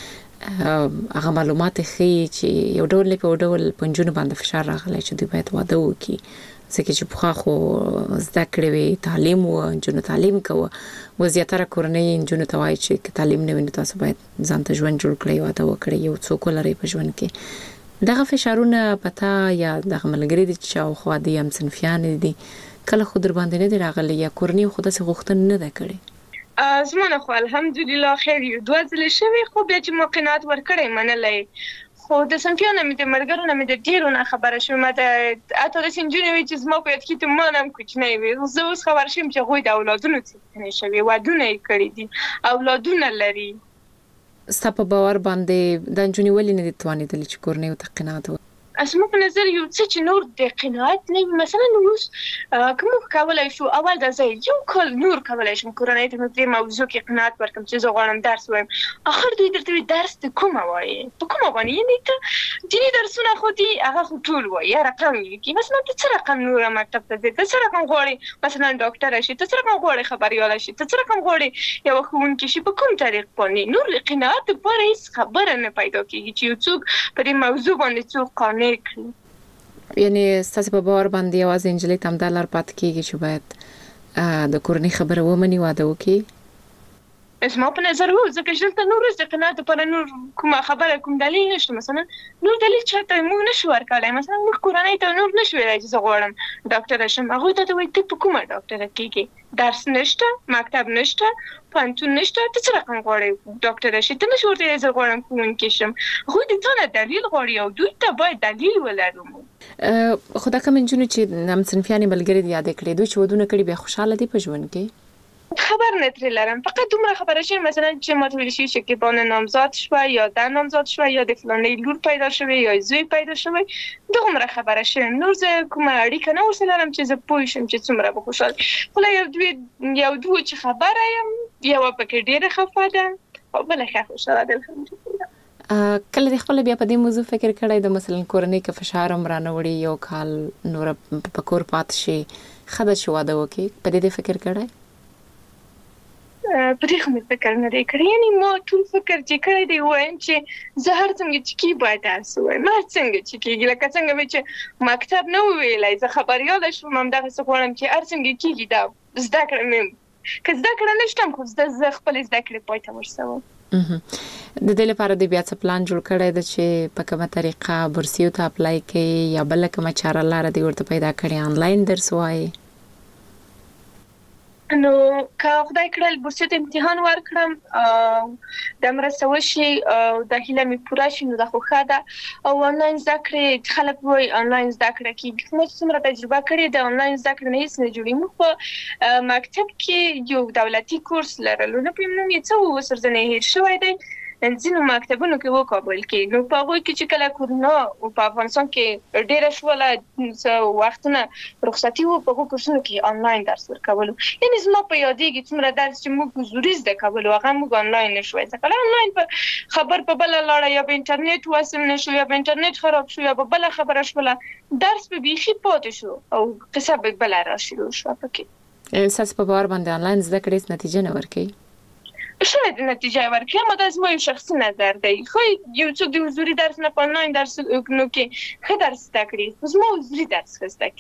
کړی هغه معلومات ښیي چې یو ډول په یو ډول په نجونو باندې فشار راغلی چې دوی باید واده وکړي ځکه چې پخوا خو زده کړې وې تعلیم و نجونو تعلیم کوه و زیاتره کورنۍ نجونو ته وایي چې که تعلیم نه وي نو تاسو باید ځان ته ژوند جوړ کړئ واده وکړئ یو څوک ولرئ په ژوند کې دغه فشارونه پتا یا دغه ملګري دي چې شاوخوا دي هم صنفیان دي کله خو در باندې نه دي راغلي یا کورنۍ خو داسې غوښتنه نه ده کړې زما نه خو الحمدلله خیر یو دوه ځلې شوي خو بیا چې ما قناعت ورکړی منلی خو د صنفیانو مې د ملګرو نه مې د ډېرو نه خبره شوې ما ته حتی داسې نجونې وي چې زما په یاد کې ما نه هم کوچنی وي زه اوس خبر شوم چې هغوی د اولادونو څښتنې شوي ودونه یې کړي دي اولادونه لري ستا په باور باندې دا نجونې ولې نه دي توانېدلې چې کورنۍ ورته قناعت وکړي اسمه په نظر یو څه چې نور د قناعت نه مثلا اوس کوم کولای شو اول د ځای یو کال نور کولای شم کورنۍ ته په موضوع کې قناعت ورکړم چې زه غواړم درس وایم اخر دوی درته درس ته کومه وایي په کومه باندې یعنی ته دیني درسونه خو دي هغه خو ټول وایي یا رقم لیکي مثلا ته څه رقم نور مکتب ته ځې ته څه رقم غواړې مثلا ډاکټر شي ته څه رقم غواړې خبريال شي ته څه رقم غواړې یو ښوونکی شي په کوم طریق باندې نور قناعت پر هیڅ خبره نه پیدا کیږي چې یو څوک په دې موضوع باندې څوک قانع کړي یعنی ستاسو په باور باندې یوازې انجلۍ تم د لار پات کیږي چې باید د کورنۍ خبره ومني واده وکړي اسمه په نظر وو ځکه چې ته نور د قناعت پر نور کومه خبره کوم دلیل نشته مثلا نور دلیل چاته موږ نشو ورکړای مثلا موږ کورنۍ ته نور نشو ویلای چې زه غواړم ډاکټر شم هغه ته وایي ته په کومه ډاکټر کېږي درس نشته مکتب نشته پانتون نشته ته څه رقم غواړې ډاکټر شي ته نشو ورته زه غواړم ښوونکی شم خو دې ته نه دلیل غواړي او دوی ته باید دلیل ولرو خو دا کوم نجونې چې همصنفیانې ملګري دي یاد کړې دوی چې ودونه کړي بیا خوشاله دي په ژوند کې خبر نتری لرم فقط دومره خبره شیم مثلا چې ما تویل شي چې بانه نامزاد شوه یا در نامزاد شوه یا د فلانه لور پیدا شوه یا زوی پیدا شوه دومره خبره شیم نور زه کومه اړیکه نه ورسره لرم چې زه پوه شم چې څومره به خوشاله خو یو دوه چې خبره یم یو پکې ډیره خفه ده او بل ښه خوشاله ده الحمدلله کله د خپل بیا په دې موضوع فکر کړی د مثلا کورنۍ کې فشار هم رانوړي یو کال نور په کور پات شي خدای شو واده وکي په دې فکر کړی په دې خو فکر نه دی کړی یعنی ما ټول فکر چې کړی دی وایم چې زه هر څنګه چې کی باید تاسو وایم ما څنګه چې کیږي لکه څنګه چې مکتب نه ویلای زه خبريال شوم هم دغه څه غواړم چې هر څنګه کیږي دا زده کړم که زده کړم نشم خو زه خپل زده کړې پای ته ورسوم د دې لپاره د بیا څه پلان جوړ کړی د چې په کومه طریقه بورسیو ته اپلای کوي یا بل کومه چاره لاره دی ورته پیدا کړی آنلاین درس وایي نو که خدای کړل بورسیو ته امتحان ورکړم د مرسته وشي د هیله می پوره شي نو د خوخه ده او آنلاین زده کړې خلک وایي آنلاین زده کړه کې موږ څومره تجربه کړې د آنلاین زده کړې نه هیڅ نه جوړي موږ په مکتب کې یو دولتي کورس لرلو نه پېم نو یې څه وسرځنه هیر شوی دی ځینو مکتبونو کې وکابل کې نو په هغه کې چې کله کورونا او په افغانستان کې ډېر شوله وختونه رخصتي وو په کورسونو کې آنلاین درس ورکولو یعنی زما په یادېږي څومره درس چې موږ حضوري زده کولو هغه موږ آنلاین نشوي ځکه آنلاین په خبر په بل لاړه یا په انټرنیټ وصل نشو یا په انټرنیټ خراب شو یا په بل خبره شوله درس به بيخي پاتې شو او قصه به بل راشي شو پکې اساس په باور باندې آنلاین زده کړې نتیجه نه ورکړي شاید نتیجه ورکړي ما د زما یو شخصي نظر دی خو یو څوک د حضوري درس نه په آنلاین درس نو کې ښه درس زده کړي زما حضوري درس زده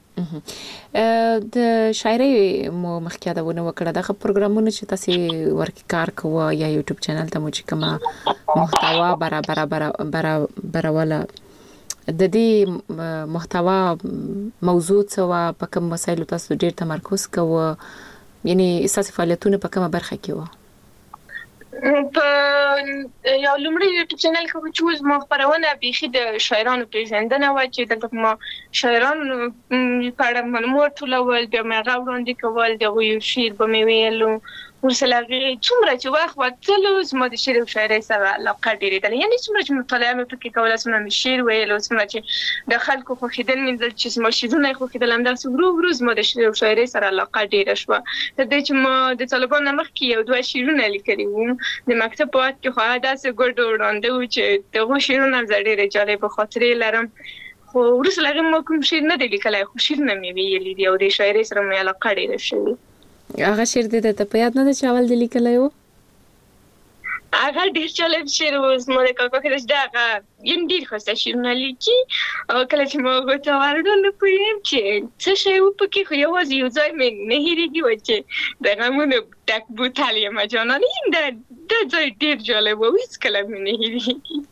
کیږي د شاعرۍ مو مخکې یادونه وکړه دغه پروګرامونه چې تاسو ورکی کار کوه یا یوټیوب چینل ته مو چې کومه محتوا برابروله د دې محتوا موضوع څه په کوم مسایلو تاسو ډیر تمرکز کوه یعنی اساسي فعالیتونه په کومه برخه کې وو په یو لومړی یوټیوب چینل کې چې زما خبرونه بيخي د شاعرانو پیژندنه و چې دلته ما شاعرانو په اړه معلومات ټولول بیا مې غوړاندې کول د یو شعر به مې ویلو ورسره څومره چې وخت وتلو زما د شعر او شاعرۍ سره علاقه ډېرې ده یعنی څومره چې مطالعه مې پکې کوله څومره مې شعر ویلو څومره چې د خلکو خوښیدل مې چې زما شعرونه خوښیدل همداسې ورو زما د شعر او شاعرۍ سره علاقه ډېره شوه تر دې چې ما د طالبانو مخکې یو دوه شعرونه لیکلي وو د مکتب په وخت کې خو داسې ګډ وړاندې وو چې دغه شعرونه زه ډېرې جالبه خاطرې لرم خو وروسته له هغې ما کوم شعر نه دی لیکلی خو شعرونه مې ویلي دي او د شاعرۍ سره مې علاقه ډېره شوې هغه شعر دې ته په یاد نه ده چې اول دې لیکلی و هغه ډېر جالب شعر و زما د کاکا کې چې هغه یم ډېر ښایسته شعرونه لیکي او کله چې ما هغو ته ورغلم نه پوهېږم چې څه شی و پکې خو یوازې یو ځای مې نه هېرېږي و چې د غمونو ډک بوتل یم جانان دا ځای ډېر جالب و هېڅکله مې نه هېرېږي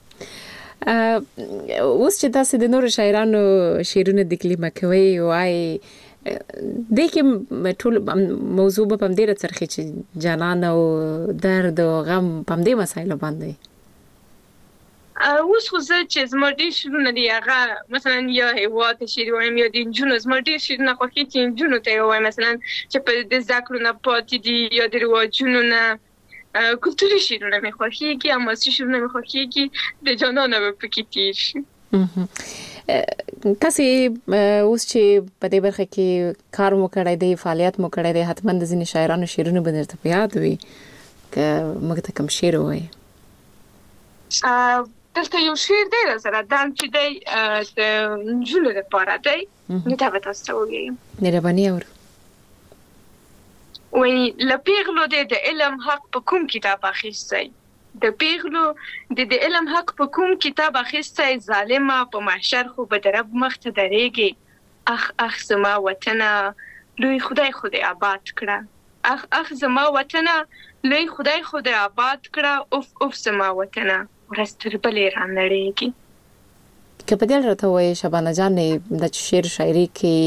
اوس چې تاسو د نورو شاعرانو شعرونه تکلیمه کوئ وایي د کې ټول موضوع په هم ډیره څرخي چې جانان او درد او غم په دې مسایلو باندې اوس خو زه چې زما ډېر شعرونه دي هغه مثلا یا هیواد شعر وایم یا د نجونو زما ډېر شعرونه خوښېږي چې نجونو ته یې وایم مثلا چې په د زده کړو نه پاتې دي یا د رواجونو نه کلتوري شعرونه مې خوښېږي حماسي شعرونه مې خوښېږي د جانانه به پکې تېر شي تاسو اوس چې په دې برخه کې کار مو کړی دی فعالیت مو کړی دی حتما د ځینې شاعرانو شعرونه به درته په یاد وي که موږ ته کوم شعر وایي دلته یو شعر دی سره دام چې دی د نجونو لپاره دی نو دا به تاسو ته ووایم مهرباني اورو وایي له پیغلو دی د علم حق په کوم کتاب اخیستی د پیغلو د علم حق په کوم کتاب اخیستی ظالمه په محشر خو به د رب مخ ته درېږي اخ زما وطنه لوی خدای آباد کړه اخ زما وطنه لوی خدای آباد کړه اوف زما وطنه ورځ تر بلې رانړېږي که په دې راته وایي شبانه جانې د شعر شاعري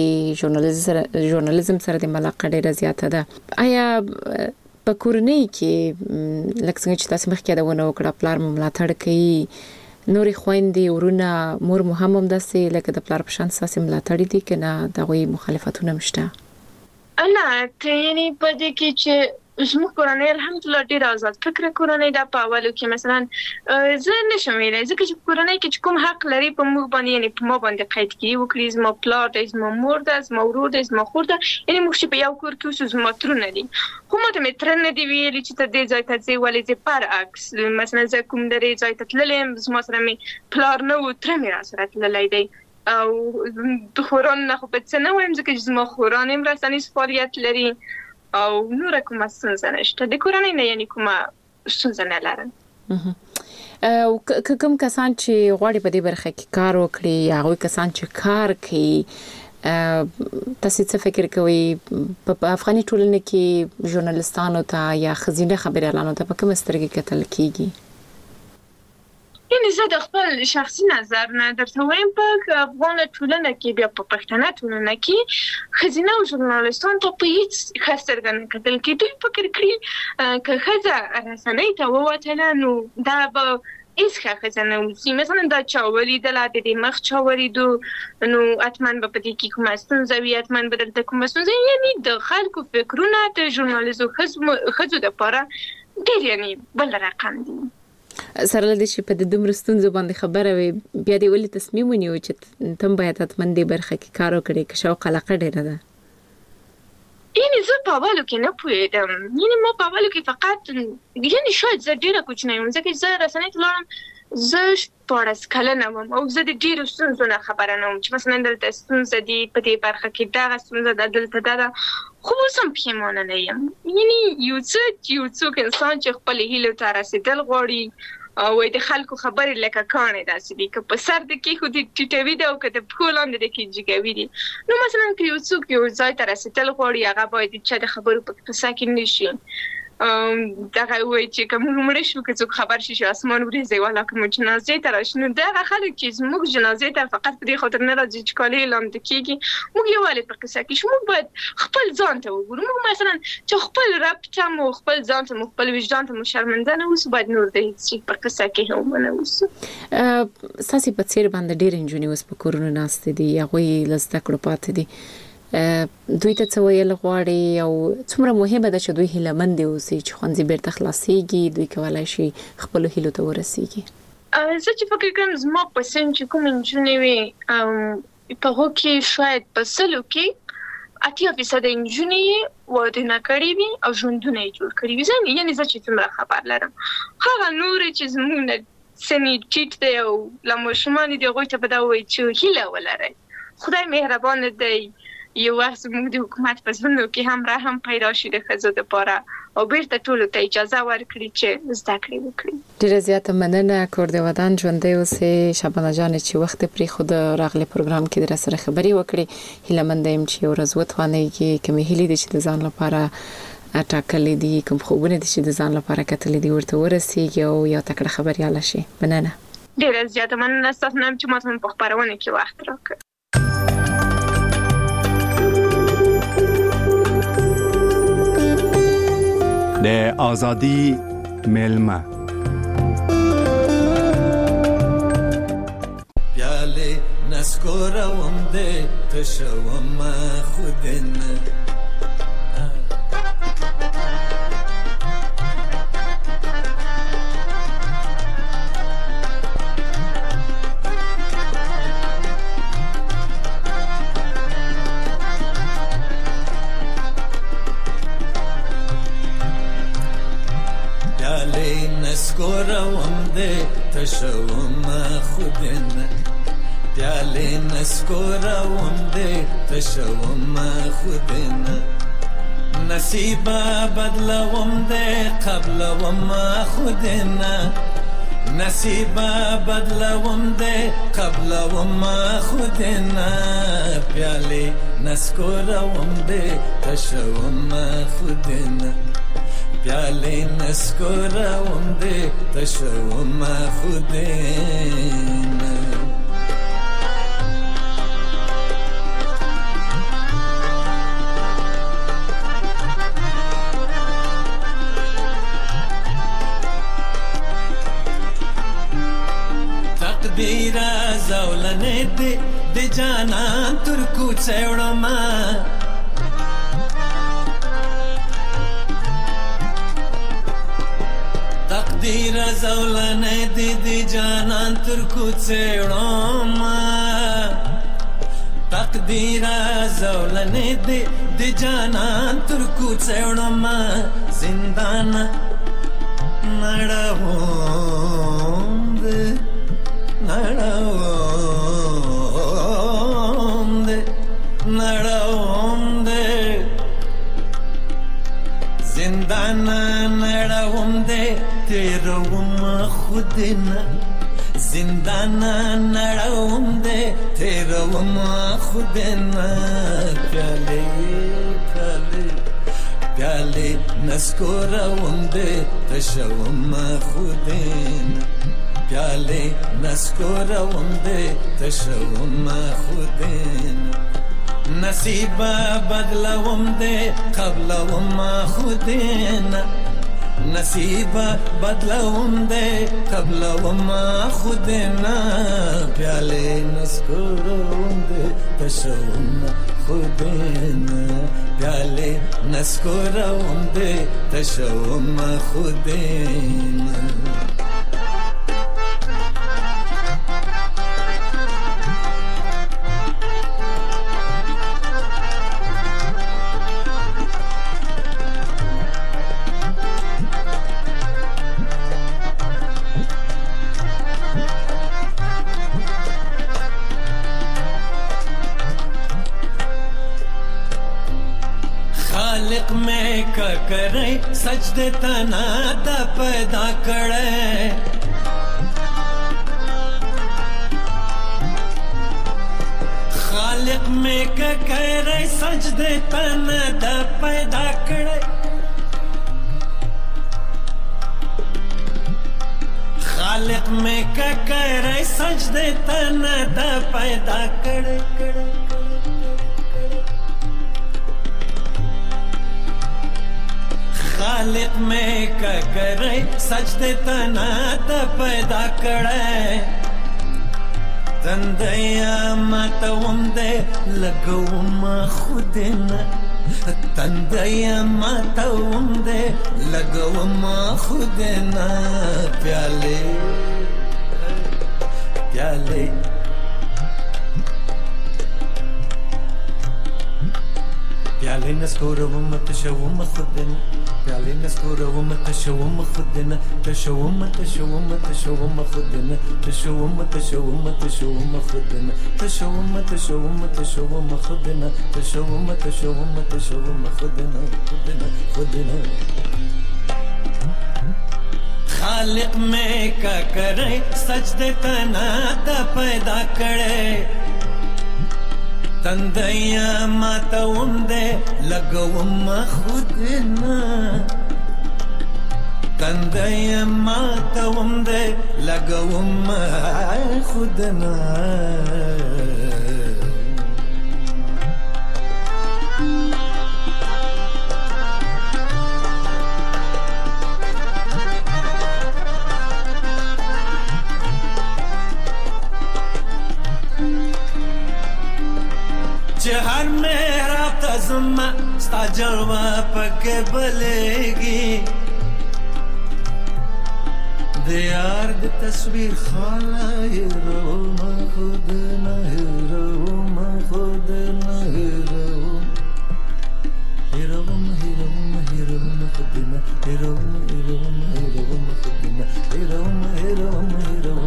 کې ژورنالیزم سره د علاقه ډېره زیاته ده آیا په کورنۍ کې لکه څنګه چې تاسو مخکې یادونه وکړه پلار مو ملاتړ کوي نورې خویندې ورونه مور مو هم همداسې لکه د پلار په شان ستاسې ملاتړي دي که نه د هغوی مخالفتونه هم شته نه یعنی په دې کې چې زموږ کورنۍ الحمدلله ډېره آزاد فکره کورنۍ ده په اولو کې مثلا زه نشم ویلی ځکه چې په کورنۍ کې چې کوم حق لري په موږ باندې یعنې په ما باندې قیدګیري وکړي زما پلار دی زما مور ده زما ورور دی زما خور ده یعنې موږ چې په یو کور کې اوسو زما ترونه دي خو ما ته مې تره نه دي ویلي چې ته دې ځای ته ځې ولې ځې برعکس مثلا زه کوم درې ځای ته تللی یم زما سره مې پلار نه و تره مې راسره تللی دی او د خورانو نه خو په څه نه وایم ځکه چې زما خوران هم رسنیز فعالیت لري او نور کومه ستونزه نشته د کورنۍ نه یعنی کومه ستونزه نه لرم او کوم کسان چې غواړي په دې برخه کې کار وکړي یا هغوی کسان چې کار کوي تاسو څه فکر کوئ په افغاني ټولنه کې ژورنالستانو ته یا ښځینه خبریالانو ته په کومه سترګې کتل کیږي یعنی زه د خپل شخصي نظر نه درته وایم په افغان ټولنه کې بیا په پښتنه ټولنه کې ښځینه او ژورنالستان ته په هیڅ ښه سترګه نه کتل کېږي دوی فکر کړي که ښځه رسنۍ ته ووتله نو دا به هیڅ ښه ښځه نه اوسي مثلا دا چا ولیدله د دې مخ چا ولیدو نو حتما به په دې کې کومه ستونزه وي حتما به دلته کومه ستونزه وي یعنې د خلکو فکرونه د ژورنالیزو ښځو دپاره ډېر یعنې بل رقم دي سره له دې چې په دومره ستونزو باندې خبره وي بیا دې ولې تصمیم ونیو چې ته هم باید حتما دې برخه کې کار وکړې که شوق علاقه ډېره ده یعنی زه په اولو کې نه پوهېدم یعنی ما په اولو کې فقط یعنی شاید زه ډېره کوچنۍ وم ځکه چې زه رسنۍ ته لاړم زه 14 کلنه وم او زه د ډېرو ستونزو نه خبره نه وم چې مثلا دلته ستونزه دي په دې برخه کې دغه ستونزه ده دلته دا ده خو اوس هم پښیمانه نه یم یعنې یو څوک انسان چې خپلې هیلو ته رسېدل غواړي او د خلکو خبرې لکه کاڼې داسې دي که په سر د کېښودي ټیټوي دي او که د پښو لاندې د کې جګوي دي نو مثلا که یو څوک یو ځای ته رسېدل غواړي هغه باید د چا د خبرو په قصه کې نه شي دغه وایي چې که موږ مړه شو که څوک خبر شي چې اسمان وریځي والا که موږ جنازې ته راشي نو دغه خلک چې زموږ جنازې ته فقط په دې خاطر نه راځي چې کالي یې لامده کېږي موږ یووالی په قصه کې شو موږ باید خپل ځان ته وګورو موږ مثلا چې خپل رب ته مو خپل ځان ته مو خپل وجدان ته مو شرمنده نه اوسو باید نور د هېڅ شي په قصه کې هم ونه اوسو ستاسې په څېر باندې ډېرې نجونې اوس په کورونو ناستې دي هغوی له زده کړو پاتې دي دوی ته څه ویل غواړي او څومره مهمه ده چې دوی هیلهمندې اوسي چې ښوونځي بیرته خلاصېږي دوی کولی شي خپلو هیلو ته ورسېږي زه چې فکر کوم زما په سن چې کومې نجونې وي په هغو کې شاید په 100 کې 80% نجونې وادونه کړي وي او ژوندونه یې جوړ کړي وي یعنې زه چې څومره خبر لرم هغه نورې چې زموږ نه سن یې ټیټ دی او له ماشومانې دي هغوی ته به دا ووایي چې هیله ولرئ خدای مهربانه دی یو وخت زموږ د حکومت په زړونو کې هم رحم پیدا شي د ښځو دپاره او بیرته ټولو ته اجازه ورکړي چې زده کړې وکړي ډېره زیاته مننه کور د ودان ژوندی اوسې شبانه جانې چې وخت یې پرېښود راغلی پروګرام کې در سره خبرې وکړې هیلهمنده یم چې یو ورځ وتوانېږي کومې هیلې دي چې د ځان لپاره ټاکلې دي کوم خوبونه دي چې د ځان لپاره کتلې دي ورته ورسېږي او یو تکړه خبریاله شي مننه ډېره زیاته مننه ستاسو نه چې ما ته په خپرونه کې وخت راکړ د آزادی میلمه پیاله نسکورم ده تشوم خودن تشوم خودنا پیاله نسکوروم ده تشوم خودنا نصیبا بدلوم ده قبلوم خودنا نصیبا بدلوم ده قبلوم خودنا پیاله نسکوروم ده تشوم خودنا پیاله نسکوروم ده تشوم خودنا تقدیره زولنه ده جانان ترکو چوڑم تقدیره زولنه ده جانان ترکو چوڑم تقدیره زولنه ده جانان ترکو چوڑم زندان نڑوم ده نڑوم دے زندان نڑوم دے تیروم خودنا زندان نڑوم دے تیروم خودنا پیالے پیالے پیالے نسکوروم دے تشوم خودنا پیاله نسکوروم ده تشوم خودنا نصیبا بدلوم ده قبلوم خودنا نصیبا بدلوم ده قبلوم خودنا پیاله نسکوروم ده تشوم خودنا پیاله نسکوروم ده تشوم خودنا خالق میں کا کرے سجدے تنا دا پیدا کرے خالق میں کا کرے سجدے تنا دا پیدا کرے خالق میں کا کرے سجدے تنا دا پیدا کرے خالق میں کا کرے سجدے تنا تا پیدا کرے تندیا ماتوم دے لگوم خودنا تندیا ماتوم دے لگوم خودنا پیالے پیالے پیالے نسکوروم تشوم خودنا پیالے نسکوروم تشوم خودنا تشوم تشوم تشوم خودنا تشوم تشوم تشوم خودنا تشوم تشوم تشوم خودنا تشوم تشوم تشوم خودنا خودنا خودنا خالق میں کا کرے سجدے تنا دا پیدا کرے تندیا ماتوم دے لگوم خودنا تندیا ماتوم دے لگوم خودنا हर मेरा तज़मा स्ता जलवा पके बलेगी दियार दी तस्वीर खाला हीरो मा खुद ना हीरो मा खुद ना हीरो हीरो हीरो हीरो खुद ना हीरो हीरो हीरो खुद ना हीरो हीरो हीरो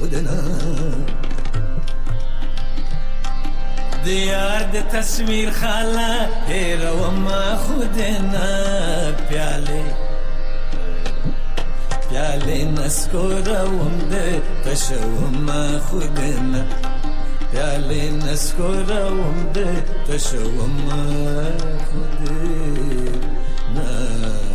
خود نه دیار د تصویر خالا هیرو ما خود نه پیاله نسکورم ده تشوم ما خود نه پیاله نسکورم ده تشوم ما خود نه